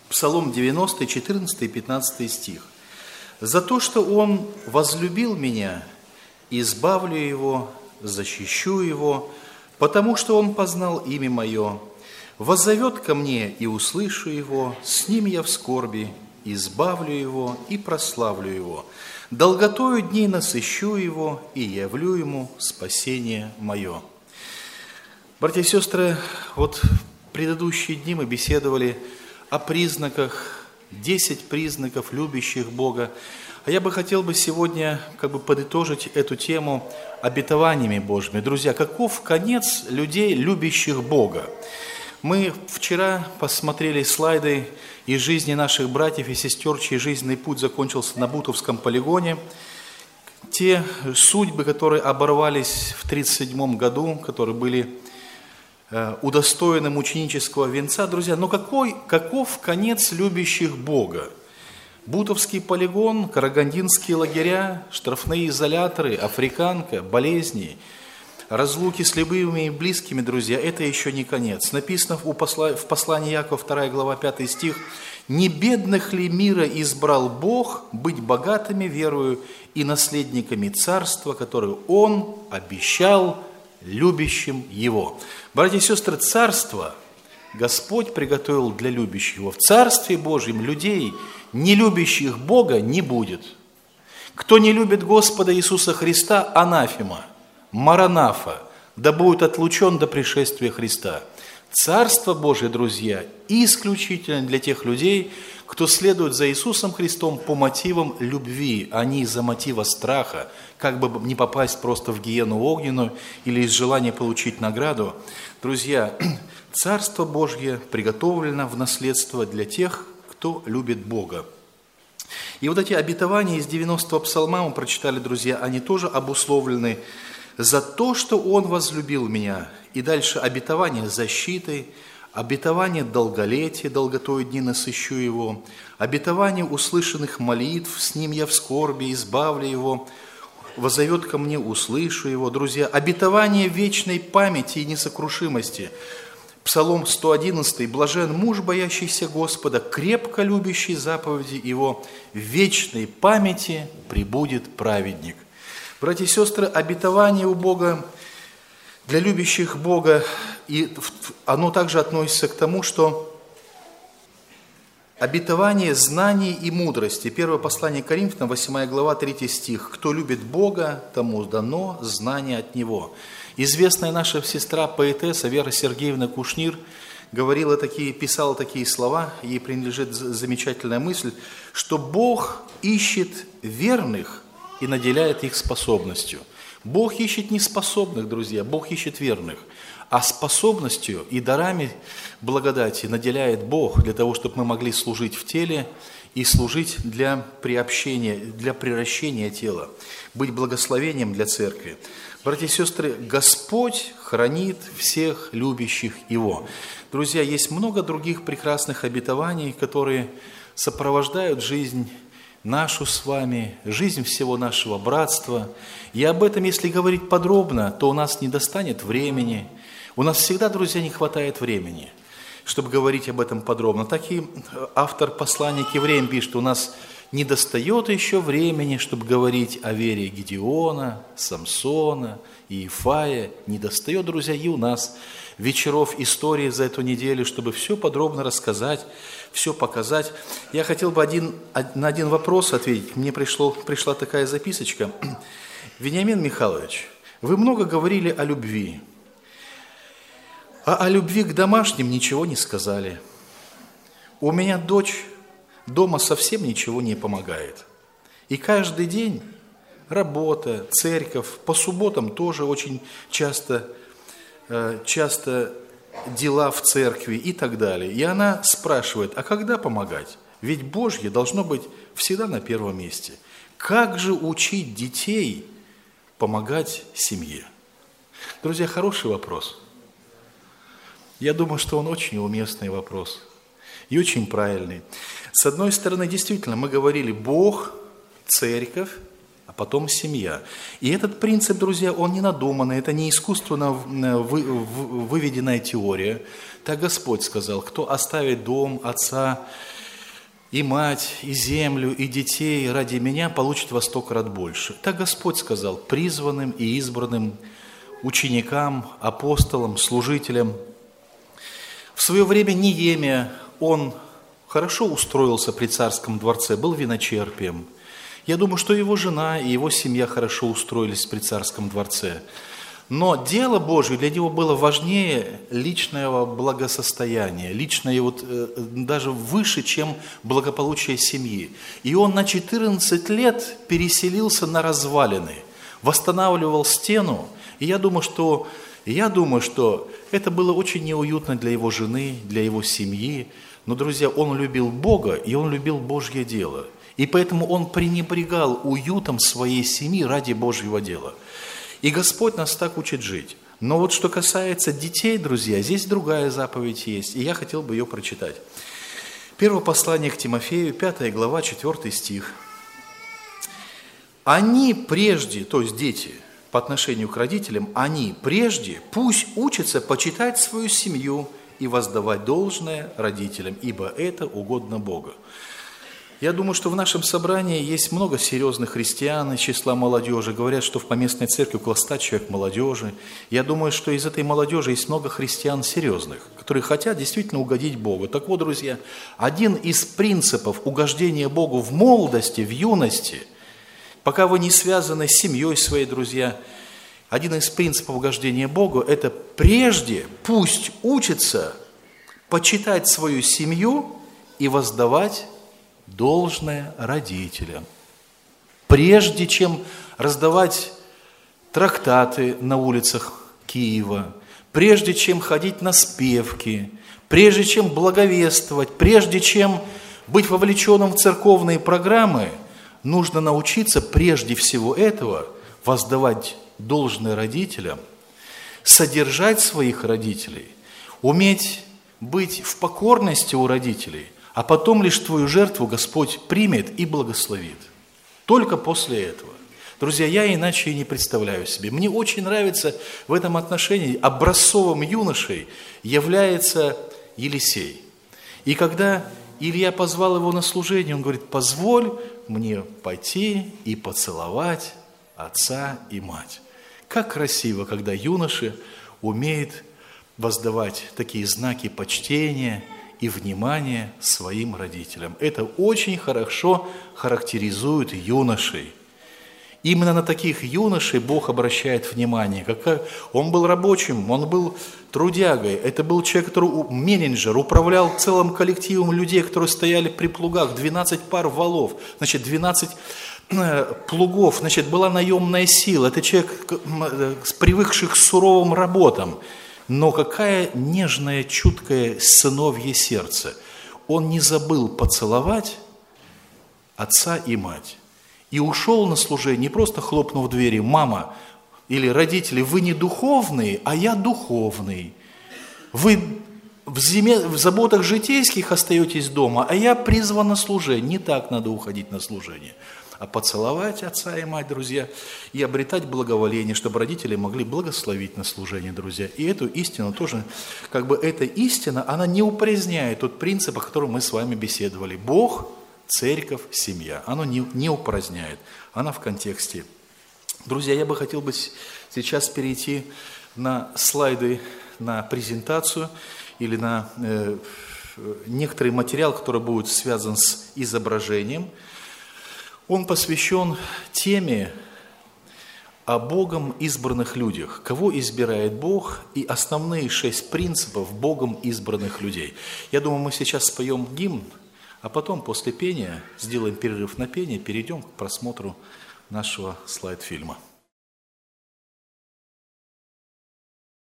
Псалом 90, 14 и 15 стих. «За то, что Он возлюбил меня, избавлю Его, защищу Его, потому что Он познал имя Мое. Воззовет ко мне, и услышу Его, с Ним я в скорби, избавлю Его и прославлю Его. Долготою дней насыщу Его, и явлю Ему спасение Мое». Братья и сестры, вот в предыдущие дни мы беседовали о признаках, 10 признаков любящих Бога. А я бы хотел сегодня подытожить эту тему обетованиями Божьими. Друзья, каков конец людей, любящих Бога? Мы вчера посмотрели слайды из жизни наших братьев и сестер, чей жизненный путь закончился на Бутовском полигоне. Те судьбы, которые оборвались в 1937 году, которые были удостоены мученического венца. Друзья, но каков конец любящих Бога? Бутовский полигон, карагандинские лагеря, штрафные изоляторы, африканка, болезни, разлуки с любимыми и близкими, друзья, это еще не конец. Написано в послании Якова, 2 глава, 5 стих: «Не бедных ли мира избрал Бог быть богатыми верою и наследниками царства, которое Он обещал любящим Его». Братья и сестры, царство Господь приготовил для любящих Его. В Царстве Божьем людей, не любящих Бога, не будет. Кто не любит Господа Иисуса Христа, анафема, маранафа, да будет отлучен до пришествия Христа. Царство Божие, друзья, исключительно для тех людей, кто следует за Иисусом Христом по мотивам любви, а не из-за мотива страха, как бы не попасть просто в гиену огненную или из желания получить награду. Друзья, Царство Божье приготовлено в наследство для тех, кто любит Бога. И вот эти обетования из 90-го псалма мы прочитали, друзья, они тоже обусловлены за то, что Он возлюбил меня. И дальше обетование защиты, обетование долголетия, долготою дни насыщу Его, обетование услышанных молитв, с Ним я в скорби, избавлю Его, воззовет ко мне, услышу Его. Друзья, обетование вечной памяти и несокрушимости. Псалом 111. «Блажен муж, боящийся Господа, крепко любящий заповеди Его, в вечной памяти пребудет праведник». Братья и сестры, обетование у Бога для любящих Бога, и оно также относится к тому, что обетование знаний и мудрости. Первое послание к Коринфянам, 8 глава, 3 стих. «Кто любит Бога, тому дано знание от Него». Известная наша сестра, поэтесса Вера Сергеевна Кушнир писала такие слова, ей принадлежит замечательная мысль, что Бог ищет верных и наделяет их способностью. Бог ищет не способных, друзья, Бог ищет верных. А способностью и дарами благодати наделяет Бог для того, чтобы мы могли служить в теле и служить для приобщения, для приращения тела, быть благословением для церкви. Братья и сестры, Господь хранит всех любящих Его. Друзья, есть много других прекрасных обетований, которые сопровождают жизнь нашу с вами, жизнь всего нашего братства. И об этом, если говорить подробно, то у нас не достанет времени. У нас всегда, друзья, не хватает времени, чтобы говорить об этом подробно. Так и автор послания к евреям пишет, у нас не достает еще времени, чтобы говорить о вере Гедеона, Самсона, Иефая. Не достает, друзья, и у нас вечеров истории за эту неделю, чтобы все подробно рассказать, все показать. Я хотел бы на один вопрос ответить. Мне пришла такая записочка. Вениамин Михайлович, вы много говорили о любви, а о любви к домашним ничего не сказали. У меня дочь дома совсем ничего не помогает. И каждый день работа, церковь, по субботам тоже очень часто дела в церкви и так далее. И она спрашивает, а когда помогать? Ведь Божье должно быть всегда на первом месте. Как же учить детей помогать семье? Друзья, хороший вопрос. Я думаю, что он очень уместный вопрос и очень правильный. С одной стороны, действительно, мы говорили Бог, церковь, а потом семья. И этот принцип, друзья, он не надуманный, это не искусственно выведенная теория. Так Господь сказал, кто оставит дом, отца и мать, и землю, и детей ради меня, получит во 100 крат больше. Так Господь сказал призванным и избранным ученикам, апостолам, служителям. В свое время Неемия, он хорошо устроился при царском дворце, был виночерпием. Я думаю, что его жена и его семья хорошо устроились при царском дворце. Но дело Божье для него было важнее личного благосостояния, личное даже выше, чем благополучие семьи. И он на 14 лет переселился на развалины, восстанавливал стену. И я думаю, что это было очень неуютно для его жены, для его семьи. Но, друзья, он любил Бога, и он любил Божье дело. И поэтому он пренебрегал уютом своей семьи ради Божьего дела. И Господь нас так учит жить. Но вот что касается детей, друзья, здесь другая заповедь есть, и я хотел бы ее прочитать. Первое послание к Тимофею, 5 глава, 4 стих. Они прежде, то есть дети, по отношению к родителям, они прежде пусть учатся почитать свою семью и воздавать должное родителям, ибо это угодно Богу. Я думаю, что в нашем собрании есть много серьезных христиан из числа молодежи. Говорят, что в поместной церкви около 100 человек молодежи. Я думаю, что из этой молодежи есть много христиан серьезных, которые хотят действительно угодить Богу. Так вот, друзья, один из принципов угождения Богу в молодости, в юности, пока вы не связаны с семьей своей, друзья, один из принципов угождения Богу – это прежде пусть учится почитать свою семью и воздавать должное родителям. Прежде чем раздавать трактаты на улицах Киева, прежде чем ходить на спевки, прежде чем благовествовать, прежде чем быть вовлеченным в церковные программы, нужно научиться прежде всего этого воздавать должное родителям, содержать своих родителей, уметь быть в покорности у родителей, а потом лишь твою жертву Господь примет и благословит. Только после этого. Друзья, я иначе и не представляю себе. Мне очень нравится в этом отношении образцовым юношей является Елисей. И когда Илья позвал его на служение, он говорит: позволь мне пойти и поцеловать отца и мать. Как красиво, когда юноша умеет воздавать такие знаки почтения и внимания своим родителям. Это очень хорошо характеризует юношей. Именно на таких юношей Бог обращает внимание. Он был рабочим, он был трудягой. Это был человек, который менеджер, управлял целым коллективом людей, которые стояли при плугах, 12 пар валов, 12 плугов, была наемная сила. Это человек, привыкший к суровым работам. Но какая нежное, чуткое сыновье сердце. Он не забыл поцеловать отца и мать. И ушел на служение, не просто хлопнув двери: мама или родители, вы не духовные, а я духовный. Вы в заботах житейских остаетесь дома, а я призван на служение. Не так надо уходить на служение. А поцеловать отца и мать, друзья, и обретать благоволение, чтобы родители могли благословить на служение, друзья. И эту истину тоже, эта истина, она не упраздняет тот принцип, о котором мы с вами беседовали. Бог, церковь, семья. Она не упраздняет. Она в контексте. Друзья, я бы хотел сейчас перейти на слайды, на презентацию или на некоторый материал, который будет связан с изображением. Он посвящен теме о Богом избранных людях. Кого избирает Бог и основные 6 принципов Богом избранных людей. Я думаю, мы сейчас споем гимн, а потом после пения сделаем перерыв на пение, перейдем к просмотру нашего слайд-фильма.